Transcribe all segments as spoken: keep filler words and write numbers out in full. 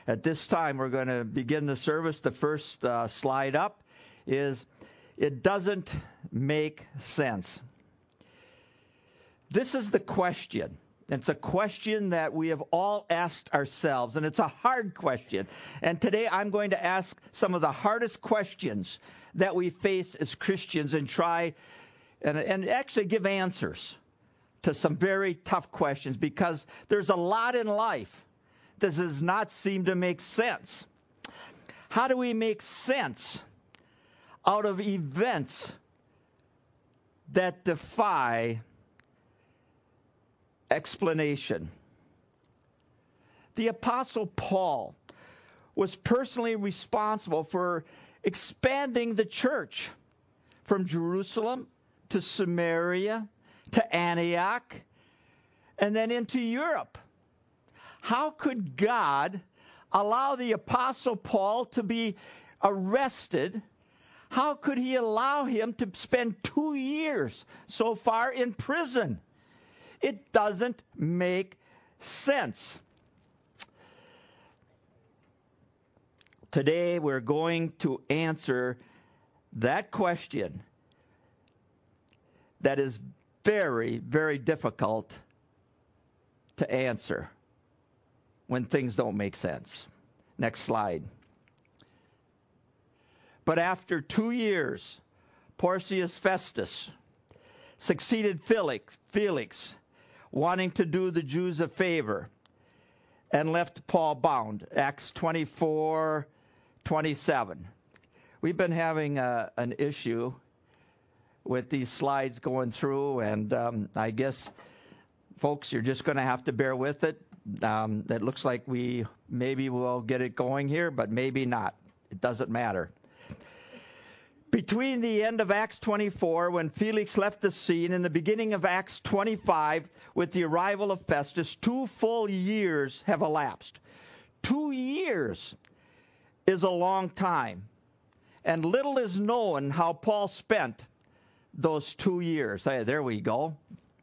At this time, we're going to begin the service. The first uh, slide up is, it doesn't make sense. This is the question. It's a question that we have all asked ourselves, and it's a hard question. And today I'm going to ask some of the hardest questions that we face as Christians and try and, and actually give answers to some very tough questions, because there's a lot in life that does not seem to make sense. How do we make sense out of events that defy explanation? The Apostle Paul was personally responsible for expanding the church from Jerusalem to Samaria to Antioch and then into Europe. How could God allow the Apostle Paul to be arrested? How could he allow him to spend two years so far in prison? It doesn't make sense. Today we're going to answer that question that is very, very difficult to answer when things don't make sense. Next slide. But after two years, Porcius Festus succeeded Felix, Felix, wanting to do the Jews a favor, and left Paul bound. Acts twenty-four twenty-seven. We've been having a, an issue with these slides going through, and um, I guess, folks, you're just going to have to bear with it. Um, it looks like we maybe will get it going here, but maybe not. It doesn't matter. Between the end of Acts twenty-four, when Felix left the scene, and the beginning of Acts twenty-five, with the arrival of Festus, two full years have elapsed. Two years is a long time, and little is known how Paul spent those two years. Hey, there we go.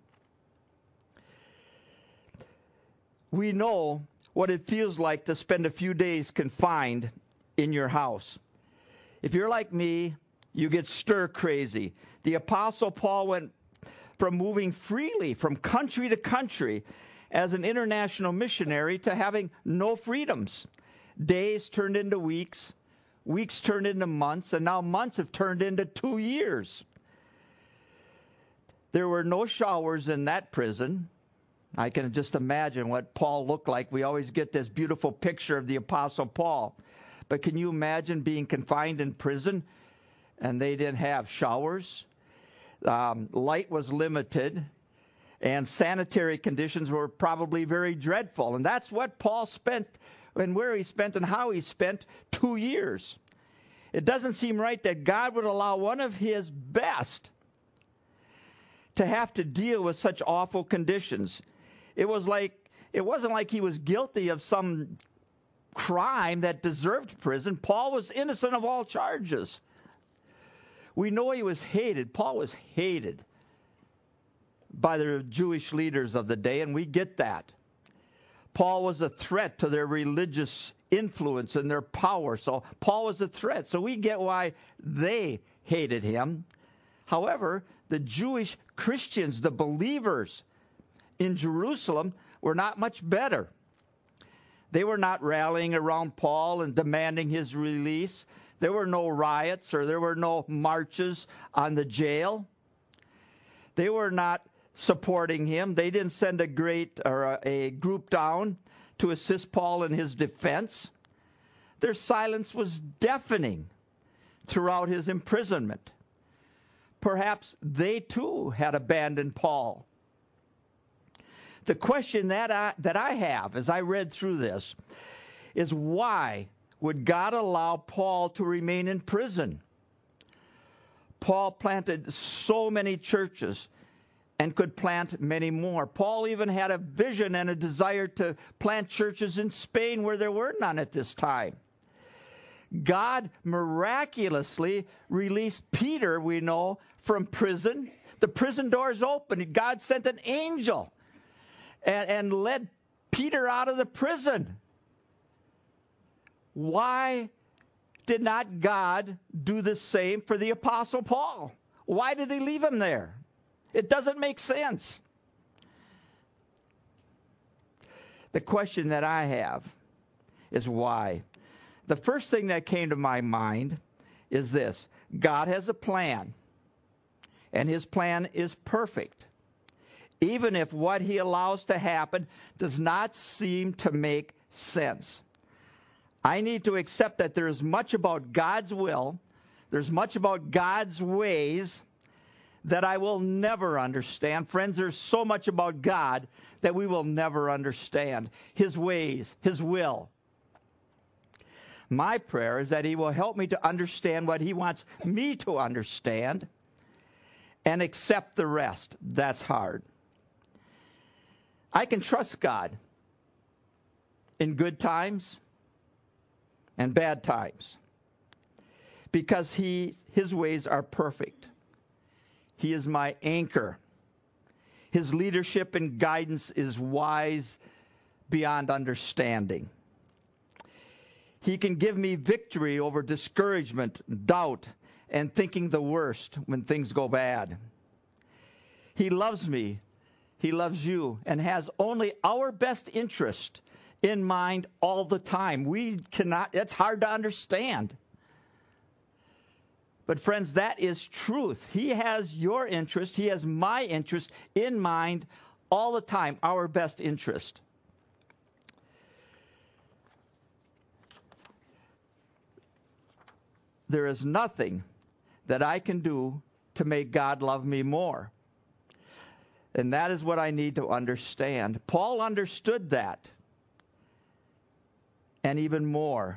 We know what it feels like to spend a few days confined in your house. If you're like me, you get stir crazy. The Apostle Paul went from moving freely from country to country as an international missionary to having no freedoms. Days turned into weeks, weeks turned into months, and now months have turned into two years. There were no showers in that prison. I can just imagine what Paul looked like. We always get this beautiful picture of the Apostle Paul. But can you imagine being confined in prison and they didn't have showers? Um, light was limited, and sanitary conditions were probably very dreadful. And that's what Paul spent, and where he spent, and how he spent two years. It doesn't seem right that God would allow one of his best to have to deal with such awful conditions. It was like it wasn't like he was guilty of some crime that deserved prison. Paul was innocent of all charges. We know he was hated. Paul was hated by the Jewish leaders of the day, and we get that. Paul was a threat to their religious influence and their power. So Paul was a threat. So we get why they hated him. However, the Jewish Christians, the believers in Jerusalem, were not much better. They were not rallying around Paul and demanding his release. There were no riots, or there were no marches on the jail. They were not supporting him. They didn't send a great or a, a group down to assist Paul in his defense. Their silence was deafening throughout his imprisonment. Perhaps they too had abandoned Paul. The question that I, that I have as I read through this is, why would God allow Paul to remain in prison? Paul planted so many churches and could plant many more. Paul even had a vision and a desire to plant churches in Spain where there were none at this time. God miraculously released Peter, we know, from prison. The prison doors opened. God sent an angel and, and led Peter out of the prison. why did not God do the same for the Apostle Paul? Why did he leave him there? It doesn't make sense. The question that I have is why? The first thing that came to my mind is this. God has a plan, and his plan is perfect, even if what he allows to happen does not seem to make sense. I need to accept that there is much about God's will, there's much about God's ways that I will never understand. Friends, there's so much about God that we will never understand. His ways, his will. My prayer is that he will help me to understand what he wants me to understand and accept the rest. That's hard. I can trust God in good times and bad times because he, his ways are perfect. He is my anchor. His leadership and guidance is wise beyond understanding. He can give me victory over discouragement, doubt, and thinking the worst when things go bad. He loves me. He loves you and has only our best interest in mind all the time. We cannot, it's hard to understand. But friends, that is truth. He has your interest. He has my interest in mind all the time, our best interest. There is nothing that I can do to make God love me more. And that is what I need to understand. Paul understood that. And even more.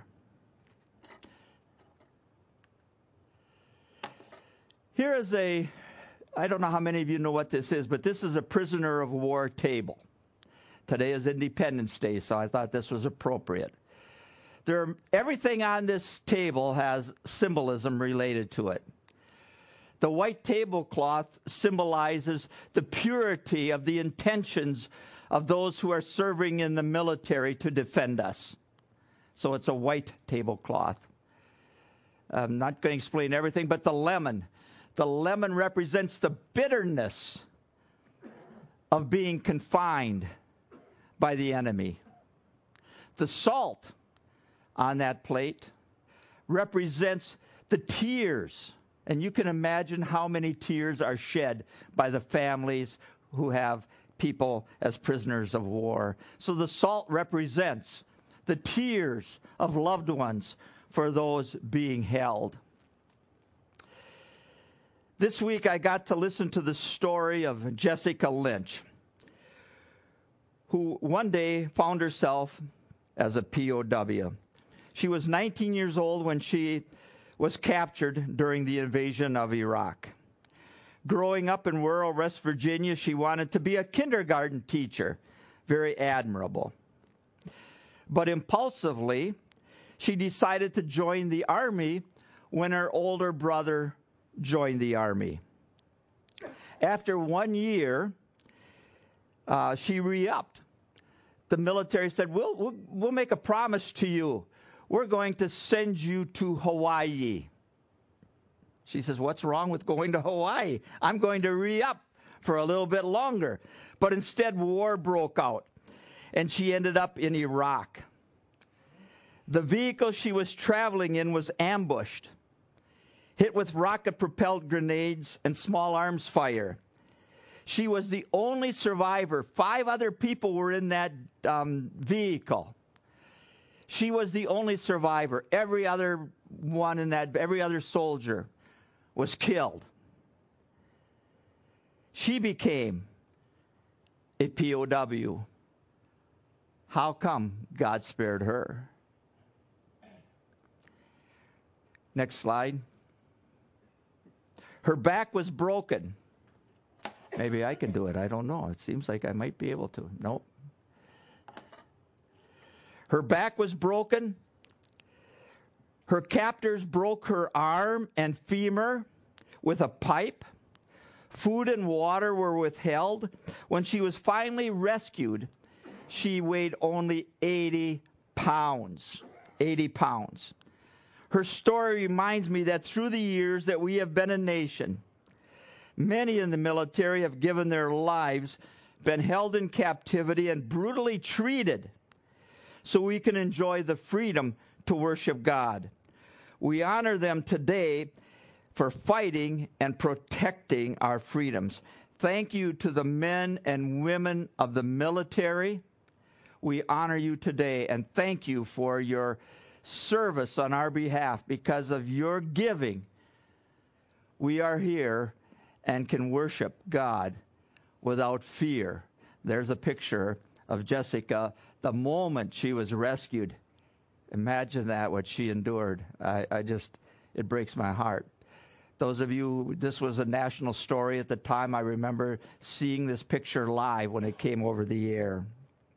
Here is a, I don't know how many of you know what this is, but this is a prisoner of war table. Today is Independence Day, so I thought this was appropriate. There, everything on this table has symbolism related to it. The white tablecloth symbolizes the purity of the intentions of those who are serving in the military to defend us. So it's a white tablecloth. I'm not going to explain everything, but the lemon. The lemon represents the bitterness of being confined by the enemy. The salt on that plate represents the tears. And you can imagine how many tears are shed by the families who have people as prisoners of war. So the salt represents the tears of loved ones for those being held. This week I got to listen to the story of Jessica Lynch, who one day found herself as a P O W. She was nineteen years old when she was captured during the invasion of Iraq. Growing up in rural West Virginia, she wanted to be a kindergarten teacher. Very admirable. But impulsively, she decided to join the Army when her older brother joined the Army. After one year, uh, she re-upped. The military said, we'll, we'll, we'll make a promise to you. We're going to send you to Hawaii. She says, what's wrong with going to Hawaii? I'm going to re-up for a little bit longer. But instead, war broke out, and she ended up in Iraq. The vehicle she was traveling in was ambushed, hit with rocket-propelled grenades and small arms fire. She was the only survivor. Five other people were in that um, vehicle. She was the only survivor. Every other one in that, every other soldier was killed. She became a P O W. How come God spared her? Next slide. Her back was broken. Maybe I can do it. I don't know. It seems like I might be able to. Nope. Her back was broken. Her captors broke her arm and femur with a pipe. Food and water were withheld. When she was finally rescued, she weighed only eighty pounds. eighty pounds. Her story reminds me that through the years that we have been a nation, many in the military have given their lives, been held in captivity, and brutally treated so we can enjoy the freedom to worship God. We honor them today for fighting and protecting our freedoms. Thank you to the men and women of the military. We honor you today, and thank you for your service on our behalf. Because of your giving, we are here and can worship God without fear. There's a picture of Jessica the moment she was rescued. Imagine that, what she endured. I, I just, it breaks my heart. Those of you, this was a national story at the time. I remember seeing this picture live when it came over the air.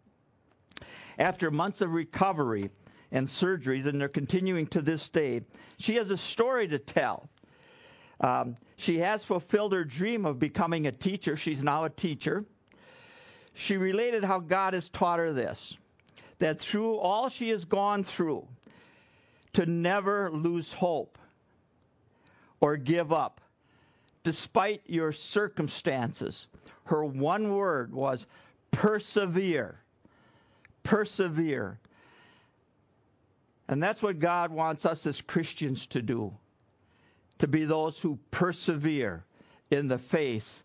After months of recovery and surgeries, and they're continuing to this day, she has a story to tell. Um, she has fulfilled her dream of becoming a teacher. She's now a teacher. She related how God has taught her this, that through all she has gone through, to never lose hope or give up, despite your circumstances. Her one word was persevere. Persevere. And that's what God wants us as Christians to do, to be those who persevere in the face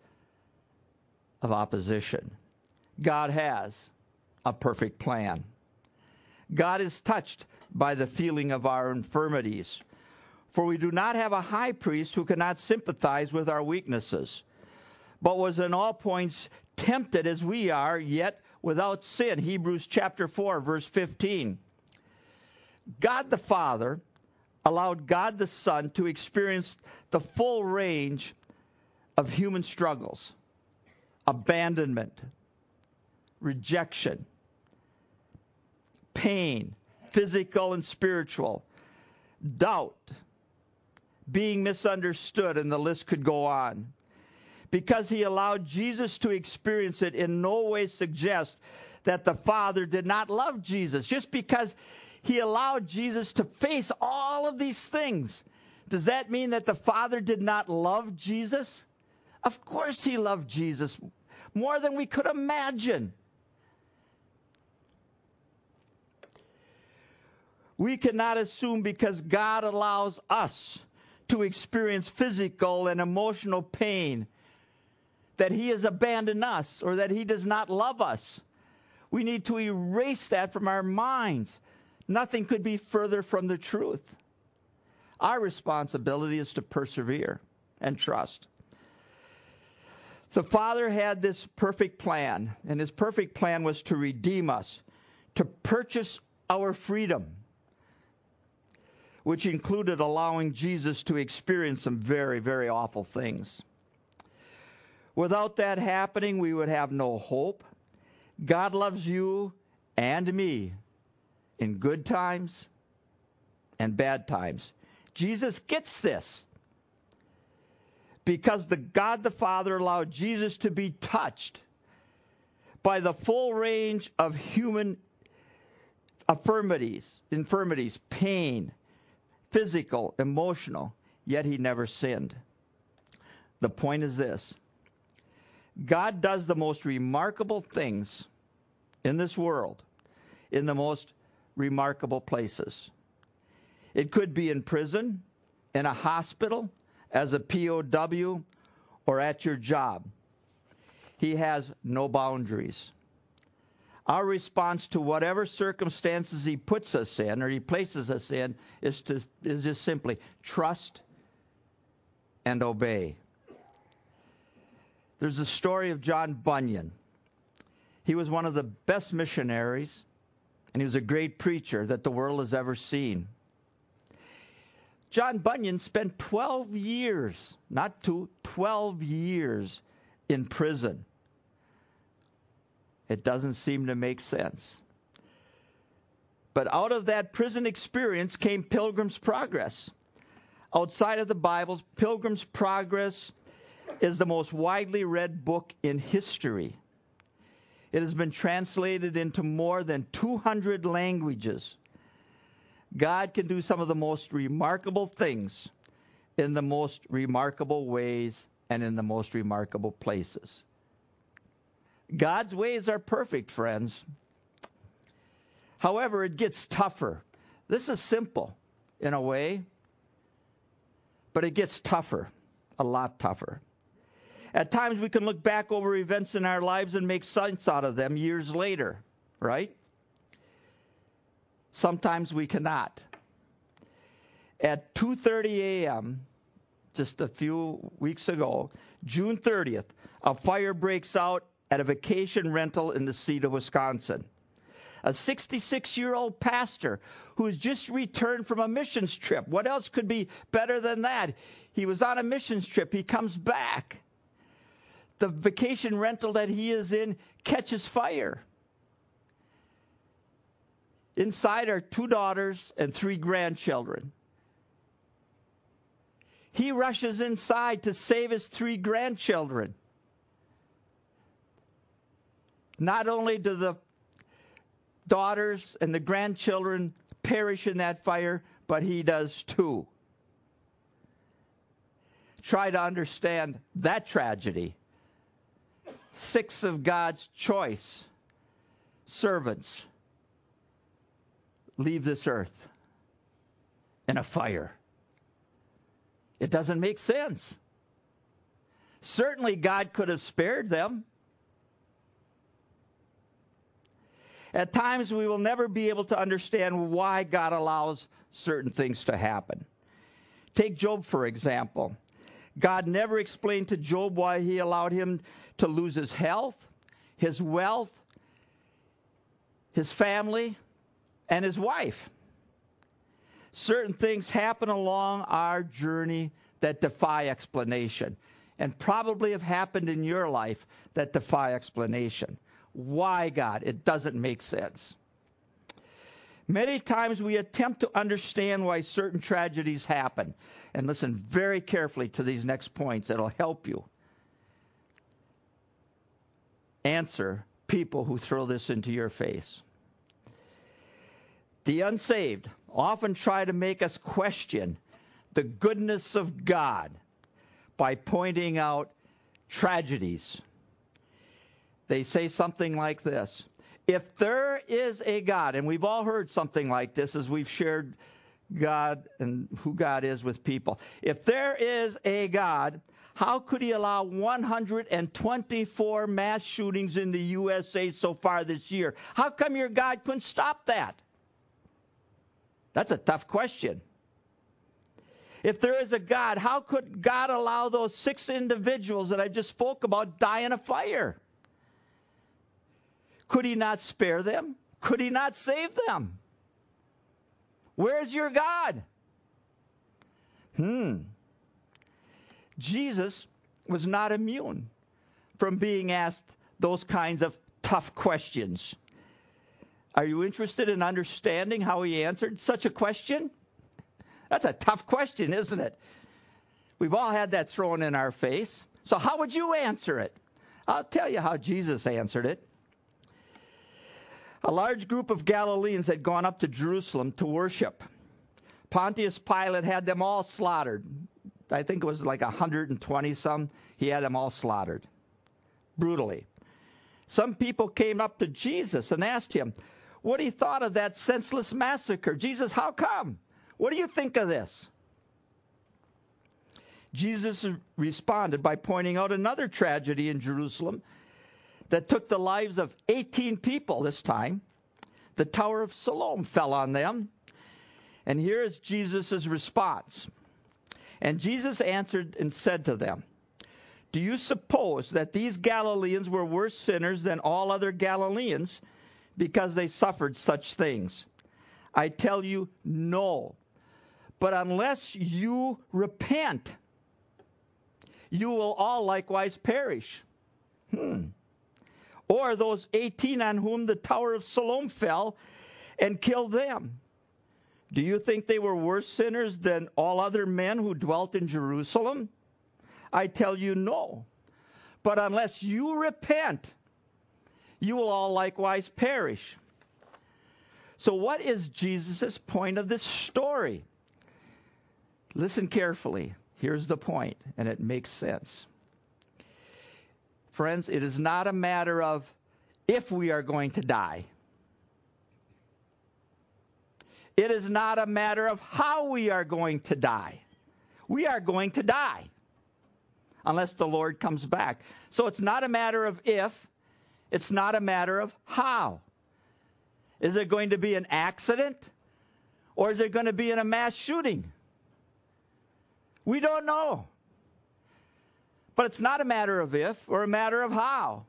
of opposition. God has a perfect plan. God is touched by the feeling of our infirmities, for we do not have a high priest who cannot sympathize with our weaknesses, but was in all points tempted as we are, yet without sin. Hebrews chapter four, verse fifteen. God the Father allowed God the Son to experience the full range of human struggles, abandonment, rejection, pain, physical and spiritual, doubt, being misunderstood, and the list could go on. Because he allowed Jesus to experience it, in no way suggests that the Father did not love Jesus. Just because he allowed Jesus to face all of these things, does that mean that the Father did not love Jesus? Of course he loved Jesus more than we could imagine. We cannot assume because God allows us to experience physical and emotional pain that he has abandoned us or that he does not love us. We need to erase that from our minds. Nothing could be further from the truth. Our responsibility is to persevere and trust. The Father had this perfect plan, and his perfect plan was to redeem us, to purchase our freedom, which included allowing Jesus to experience some very, very awful things. Without that happening, we would have no hope. God loves you and me in good times and bad times. Jesus gets this because the God the Father allowed Jesus to be touched by the full range of human infirmities, infirmities, pain, physical, emotional, yet he never sinned. The point is this: God does the most remarkable things in this world in the most remarkable places. It could be in prison, in a hospital, as a P O W, or at your job. He has no boundaries. Our response to whatever circumstances he puts us in or he places us in is to is just simply trust and obey. There's a story of John Bunyan. He was one of the best missionaries, and he was a great preacher that the world has ever seen. John Bunyan spent twelve years, not two, twelve years in prison. It doesn't seem to make sense. But out of that prison experience came Pilgrim's Progress. Outside of the Bible, Pilgrim's Progress is the most widely read book in history. It has been translated into more than two hundred languages. God can do some of the most remarkable things in the most remarkable ways and in the most remarkable places. God's ways are perfect, friends. However, it gets tougher. This is simple in a way, but it gets tougher, a lot tougher. At times we can look back over events in our lives and make sense out of them years later, right? Sometimes we cannot. At two thirty a.m., just a few weeks ago, June thirtieth, a fire breaks out at a vacation rental in the state of Wisconsin. A sixty-six-year-old pastor who has just returned from a missions trip. What else could be better than that? He was on a missions trip. He comes back. The vacation rental that he is in catches fire. Inside are two daughters and three grandchildren. He rushes inside to save his three grandchildren. Not only do the daughters and the grandchildren perish in that fire, but he does too. Try to understand that tragedy. Six of God's choice servants leave this earth in a fire. It doesn't make sense. Certainly God could have spared them. At times we will never be able to understand why God allows certain things to happen. Take Job, for example. God never explained to Job why he allowed him to lose his health, his wealth, his family, and his wife. Certain things happen along our journey that defy explanation, and probably have happened in your life that defy explanation. Why, God? It doesn't make sense. Many times we attempt to understand why certain tragedies happen. And listen very carefully to these next points. It'll help you answer people who throw this into your face. The unsaved often try to make us question the goodness of God by pointing out tragedies. They say something like this: if there is a God, and we've all heard something like this as we've shared God and who God is with people. If there is a God, how could he allow one hundred twenty-four mass shootings in the U S A so far this year? How come your God couldn't stop that? That's a tough question. If there is a God, how could God allow those six individuals that I just spoke about die in a fire? Could he not spare them? Could he not save them? Where's your God? Hmm. Jesus was not immune from being asked those kinds of tough questions. Are you interested in understanding how he answered such a question? That's a tough question, isn't it? We've all had that thrown in our face. So how would you answer it? I'll tell you how Jesus answered it. A large group of Galileans had gone up to Jerusalem to worship. Pontius Pilate had them all slaughtered. I think it was like one hundred twenty some. He had them all slaughtered brutally. Some people came up to Jesus and asked him what he thought of that senseless massacre. Jesus, how come? What do you think of this? Jesus responded by pointing out another tragedy in Jerusalem that took the lives of eighteen people this time. The Tower of Siloam fell on them. And here is Jesus' response. And Jesus answered and said to them, do you suppose that these Galileans were worse sinners than all other Galileans because they suffered such things? I tell you, no. But unless you repent, you will all likewise perish. Hmm. Or those eighteen on whom the Tower of Siloam fell and killed them. Do you think they were worse sinners than all other men who dwelt in Jerusalem? I tell you, no. But unless you repent, you will all likewise perish. So what is Jesus' point of this story? Listen carefully. Here's the point, and it makes sense. Friends, it is not a matter of if we are going to die. It is not a matter of how we are going to die. We are going to die unless the Lord comes back. So it's not a matter of if. It's not a matter of how. Is it going to be an accident? Or is it going to be in a mass shooting? We don't know. But it's not a matter of if or a matter of how.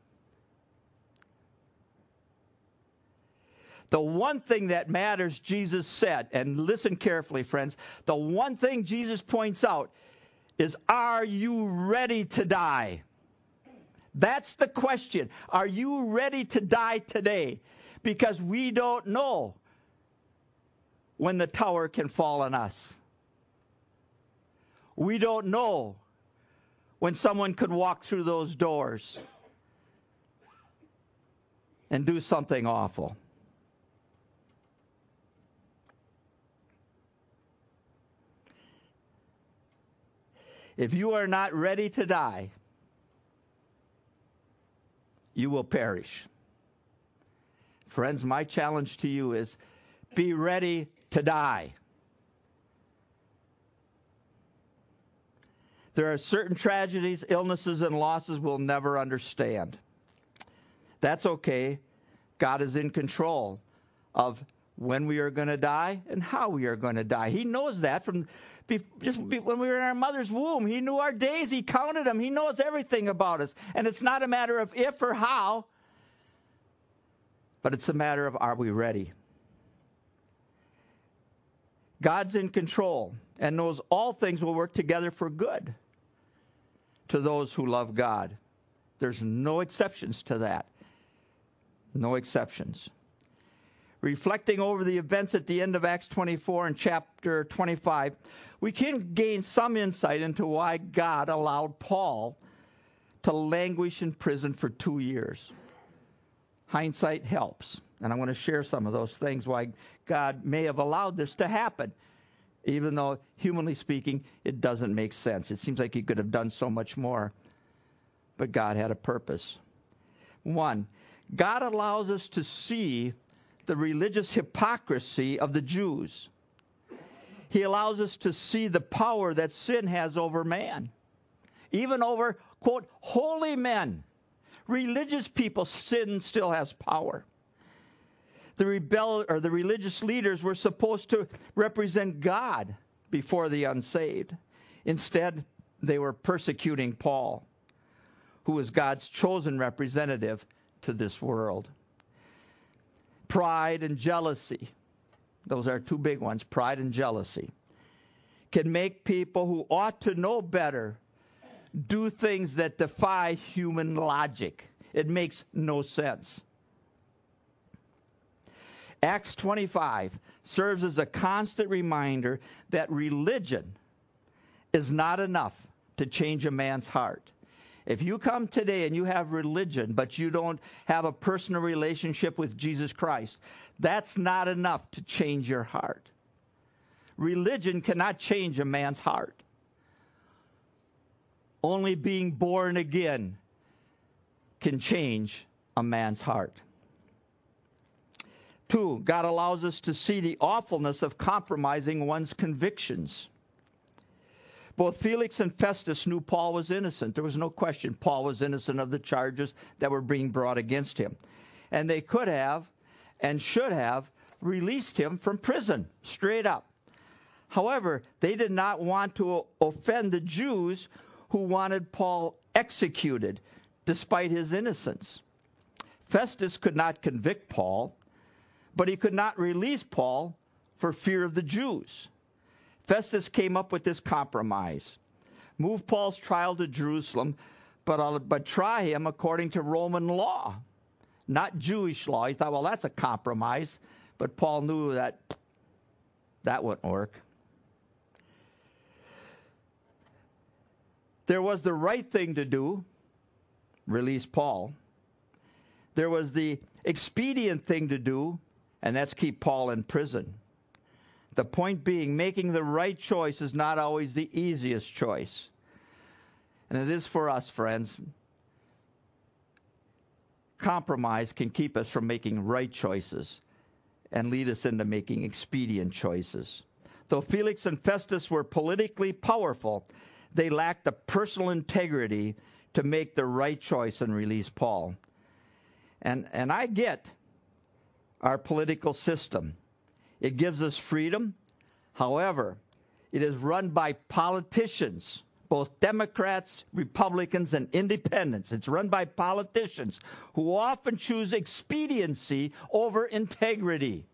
The one thing that matters, Jesus said, and listen carefully, friends, the one thing Jesus points out is, are you ready to die? That's the question. Are you ready to die today? Because we don't know when the tower can fall on us. We don't know when someone could walk through those doors and do something awful. If you are not ready to die, you will perish. Friends, my challenge to you is be ready to die. There are certain tragedies, illnesses, and losses we'll never understand. That's okay. God is in control of when we are going to die and how we are going to die. He knows that from just when we were in our mother's womb. He knew our days. He counted them. He knows everything about us. And it's not a matter of if or how, but it's a matter of, are we ready? God's in control and knows all things will work together for good to those who love God. There's no exceptions to that. No exceptions. Reflecting over the events at the end of Acts twenty-four and chapter twenty-five, we can gain some insight into why God allowed Paul to languish in prison for two years. Hindsight helps. And I want to share some of those things why God may have allowed this to happen. Even though, humanly speaking, it doesn't make sense. It seems like he could have done so much more. But God had a purpose. One, God allows us to see the religious hypocrisy of the Jews. He allows us to see the power that sin has over man. Even over, quote, holy men. Religious people, sin still has power. The rebel or the religious leaders were supposed to represent God before the unsaved. Instead, they were persecuting Paul, who was God's chosen representative to this world. Pride and jealousy, those are two big ones, pride and jealousy, can make people who ought to know better do things that defy human logic. It makes no sense. Acts twenty-five serves as a constant reminder that religion is not enough to change a man's heart. If you come today and you have religion, but you don't have a personal relationship with Jesus Christ, that's not enough to change your heart. Religion cannot change a man's heart. Only being born again can change a man's heart. Two, God allows us to see the awfulness of compromising one's convictions. Both Felix and Festus knew Paul was innocent. There was no question Paul was innocent of the charges that were being brought against him. And they could have and should have released him from prison, straight up. However, they did not want to offend the Jews who wanted Paul executed despite his innocence. Festus could not convict Paul, but he could not release Paul for fear of the Jews. Festus came up with this compromise. Move Paul's trial to Jerusalem, but, uh, but try him according to Roman law, not Jewish law. He thought, well, that's a compromise. But Paul knew that that wouldn't work. There was the right thing to do, release Paul. There was the expedient thing to do, and that's keep Paul in prison. The point being, making the right choice is not always the easiest choice. And it is for us, friends. Compromise can keep us from making right choices and lead us into making expedient choices. Though Felix and Festus were politically powerful, they lacked the personal integrity to make the right choice and release Paul. And, and I get our political system. It gives us freedom. However, it is run by politicians, both Democrats, Republicans, and independents. It's run by politicians who often choose expediency over integrity.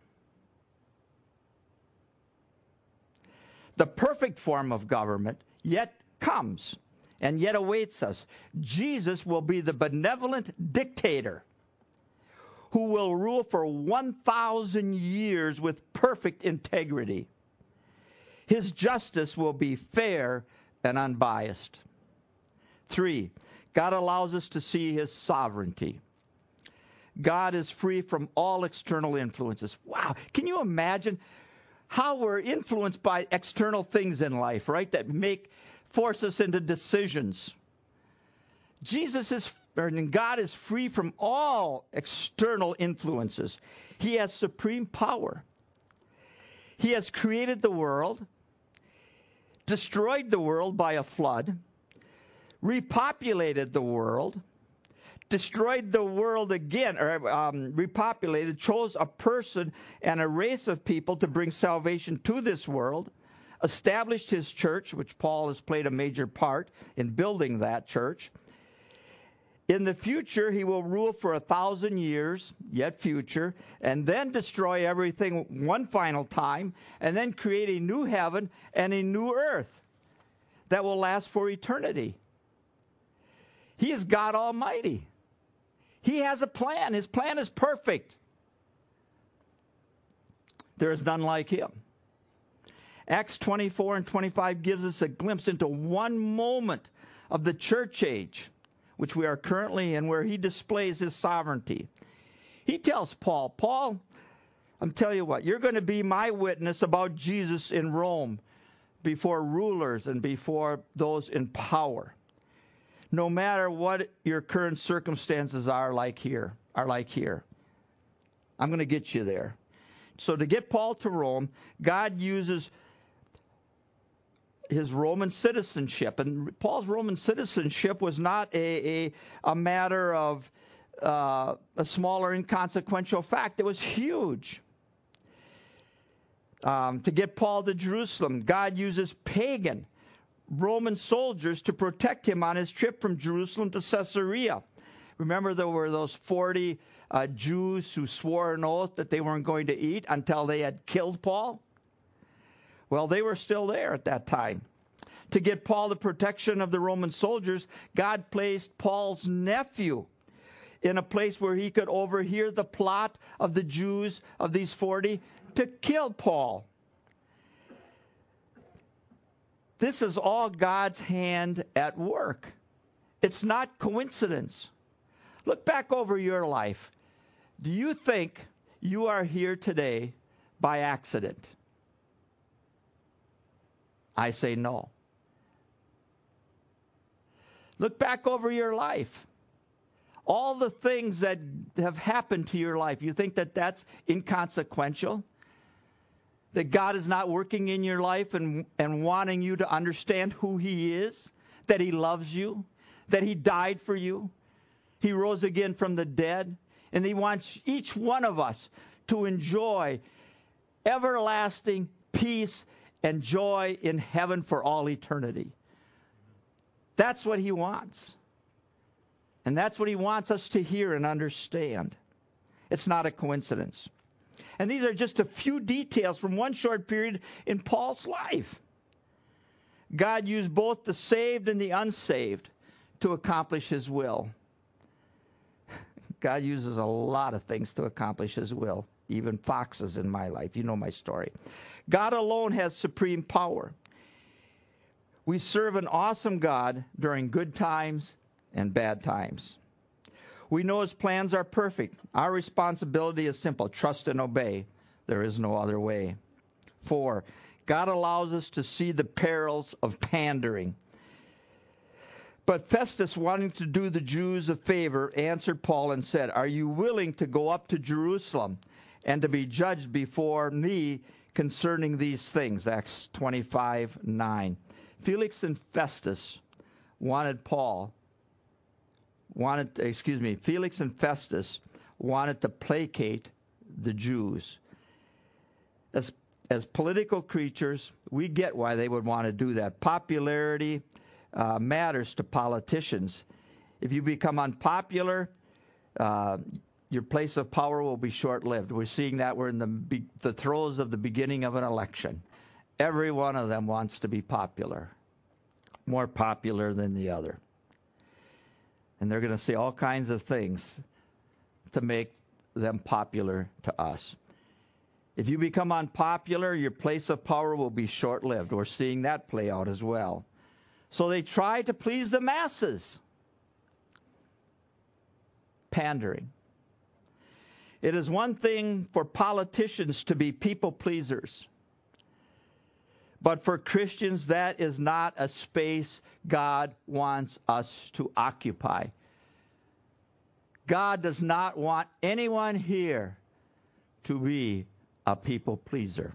The perfect form of government yet comes and yet awaits us. Jesus will be the benevolent dictator who will rule for one thousand years with perfect integrity. His justice will be fair and unbiased. Three, God allows us to see his sovereignty. God is free from all external influences. Wow, can you imagine how we're influenced by external things in life, right, that make force us into decisions? Jesus is, or God is free from all external influences. He has supreme power. He has created the world, destroyed the world by a flood, repopulated the world, destroyed the world again, or um, repopulated, chose a person and a race of people to bring salvation to this world, established his church, which Paul has played a major part in building that church. In the future, he will rule for a thousand years, yet future, and then destroy everything one final time, and then create a new heaven and a new earth that will last for eternity. He is God Almighty. He has a plan. His plan is perfect. There is none like him. Acts twenty-four and twenty-five gives us a glimpse into one moment of the church age, which we are currently in, where he displays his sovereignty. He tells Paul, Paul, I'm telling you what, you're going to be my witness about Jesus in Rome before rulers and before those in power. No matter what your current circumstances are like here, are like here. I'm going to get you there. So to get Paul to Rome, God uses his Roman citizenship. And Paul's Roman citizenship was not a, a, a matter of uh, a small or inconsequential fact. It was huge. Um, to get Paul to Jerusalem, God uses pagan Roman soldiers to protect him on his trip from Jerusalem to Caesarea. Remember, there were those forty uh, Jews who swore an oath that they weren't going to eat until they had killed Paul? Well, they were still there at that time. To get Paul the protection of the Roman soldiers, God placed Paul's nephew in a place where he could overhear the plot of the Jews, of these forty, to kill Paul. This is all God's hand at work. It's not coincidence. Look back over your life. Do you think you are here today by accident? I say no. Look back over your life. All the things that have happened to your life, you think that that's inconsequential? That God is not working in your life and, and wanting you to understand who he is? That he loves you? That he died for you? He rose again from the dead? And he wants each one of us to enjoy everlasting peace and joy in heaven for all eternity. That's what he wants. And that's what he wants us to hear and understand. It's not a coincidence. And these are just a few details from one short period in Paul's life. God used both the saved and the unsaved to accomplish his will. God uses a lot of things to accomplish his will, even foxes in my life. You know my story. God alone has supreme power. We serve an awesome God during good times and bad times. We know his plans are perfect. Our responsibility is simple. Trust and obey. There is no other way. Four, God allows us to see the perils of pandering. But Festus, wanting to do the Jews a favor, answered Paul and said, "Are you willing to go up to Jerusalem and to be judged before me concerning these things?" Acts twenty-five nine. Felix and Festus wanted Paul, wanted, excuse me, Felix and Festus wanted to placate the Jews. As, as political creatures, we get why they would want to do that. Popularity Uh, matters to politicians. If you become unpopular, uh, your place of power will be short-lived. We're seeing that we're in the, be- the throes of the beginning of an election. Every one of them wants to be popular, more popular than the other. And they're going to say all kinds of things to make them popular to us. If you become unpopular, your place of power will be short-lived. We're seeing that play out as well. So they try to please the masses. Pandering. It is one thing for politicians to be people pleasers. But for Christians, that is not a space God wants us to occupy. God does not want anyone here to be a people pleaser.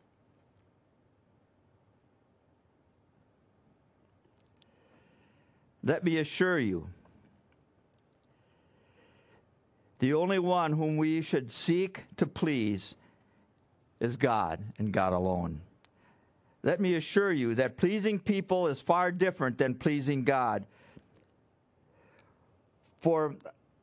Let me assure you, the only one whom we should seek to please is God and God alone. Let me assure you that pleasing people is far different than pleasing God. For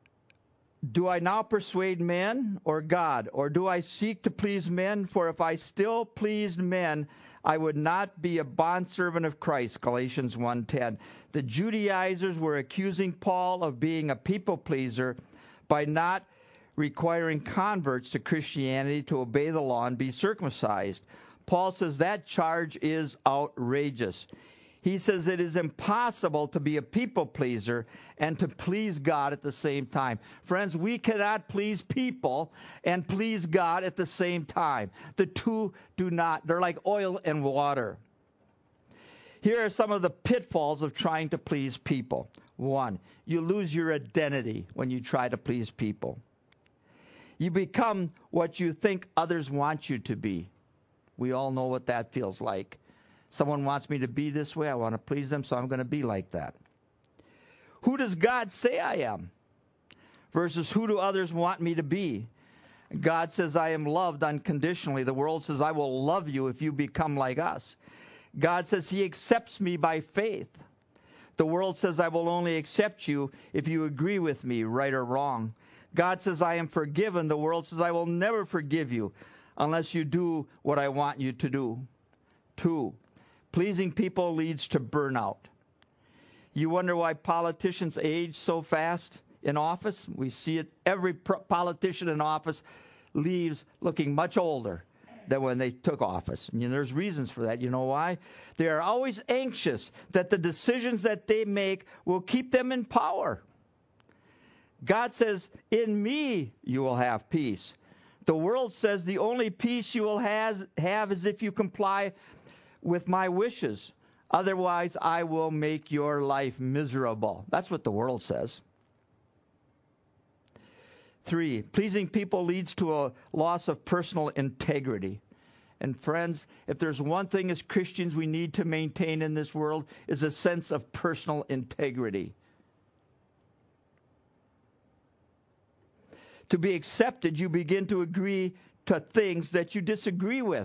do I now persuade men or God, or do I seek to please men? For if I still pleased men, I would not be a bondservant of Christ, Galatians one ten. The Judaizers were accusing Paul of being a people pleaser by not requiring converts to Christianity to obey the law and be circumcised. Paul says that charge is outrageous. He says it is impossible to be a people pleaser and to please God at the same time. Friends, we cannot please people and please God at the same time. The two do not. They're like oil and water. Here are some of the pitfalls of trying to please people. One, you lose your identity when you try to please people. You become what you think others want you to be. We all know what that feels like. Someone wants me to be this way. I want to please them, so I'm going to be like that. Who does God say I am? Versus who do others want me to be? God says I am loved unconditionally. The world says I will love you if you become like us. God says he accepts me by faith. The world says I will only accept you if you agree with me, right or wrong. God says I am forgiven. The world says I will never forgive you unless you do what I want you to do. Two, pleasing people leads to burnout. You wonder why politicians age so fast in office? We see it. Every politician in office leaves looking much older than when they took office. And there's reasons for that. You know why? They are always anxious that the decisions that they make will keep them in power. God says, in me you will have peace. The world says the only peace you will has, have is if you comply with my wishes. Otherwise, I will make your life miserable. That's what the world says. Three, pleasing people leads to a loss of personal integrity. And friends, if there's one thing as Christians we need to maintain in this world is a sense of personal integrity. To be accepted, you begin to agree to things that you disagree with.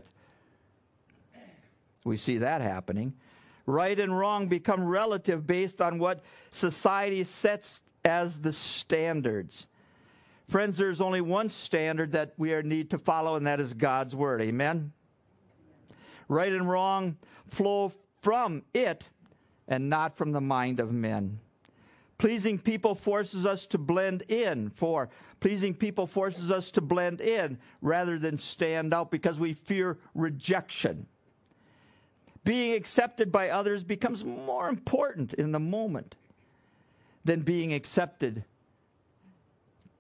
We see that happening. Right and wrong become relative based on what society sets as the standards. Friends, there's only one standard that we need to follow, and that is God's Word. Amen? Right and wrong flow from it and not from the mind of men. Pleasing people forces us to blend in. For pleasing people forces us to blend in rather than stand out because we fear rejection. Being accepted by others becomes more important in the moment than being accepted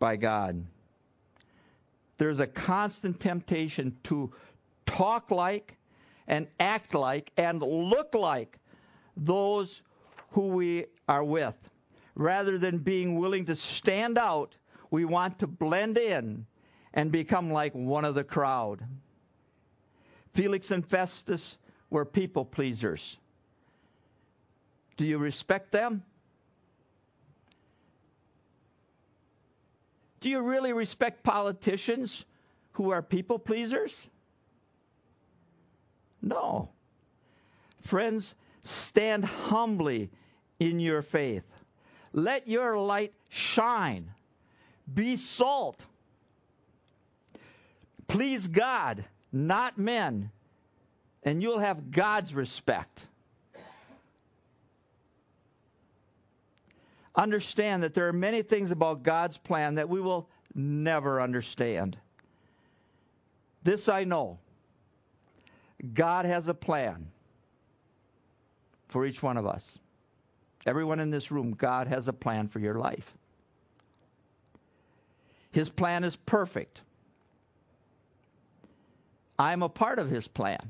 by God. There's a constant temptation to talk like and act like and look like those who we are with. Rather than being willing to stand out, we want to blend in and become like one of the crowd. Felix and Festus were people pleasers. Do you respect them? Do you really respect politicians who are people pleasers? No. Friends, stand humbly in your faith. Let your light shine. Be salt. Please God, not men, and you'll have God's respect. Understand that there are many things about God's plan that we will never understand. This I know. God has a plan for each one of us. Everyone in this room, God has a plan for your life. His plan is perfect. I'm a part of His plan.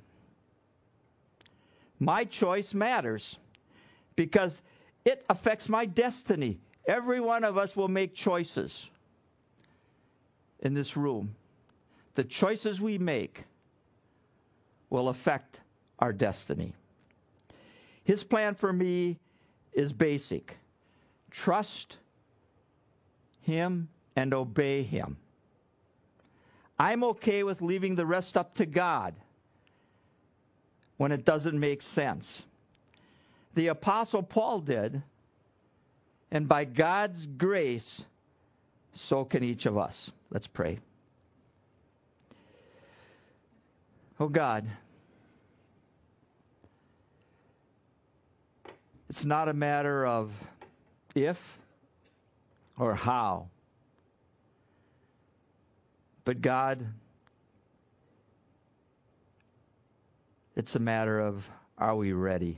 My choice matters because it affects my destiny. Every one of us will make choices in this room. The choices we make will affect our destiny. His plan for me is basic. Trust Him and obey Him. I'm okay with leaving the rest up to God when it doesn't make sense. The Apostle Paul did, and by God's grace, so can each of us. Let's pray. Oh God, it's not a matter of if or how, but God, it's a matter of, are we ready?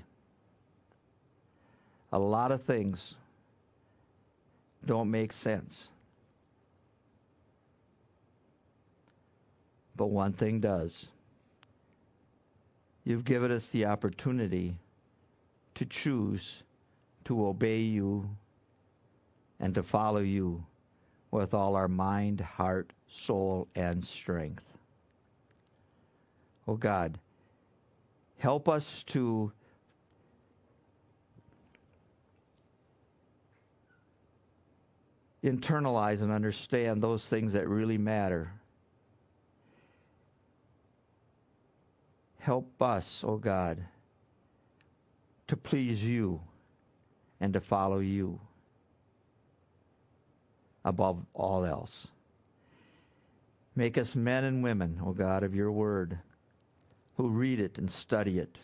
A lot of things don't make sense. But one thing does. You've given us the opportunity to choose to obey You and to follow You with all our mind, heart, soul, and strength. Oh God, help us to internalize and understand those things that really matter. Help us, oh God, to please You and to follow You above all else. Make us men and women, O God, of Your Word, who read it and study it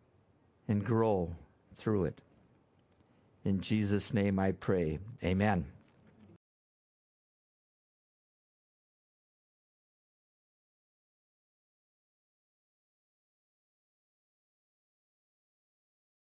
and grow through it. In Jesus' name I pray. Amen.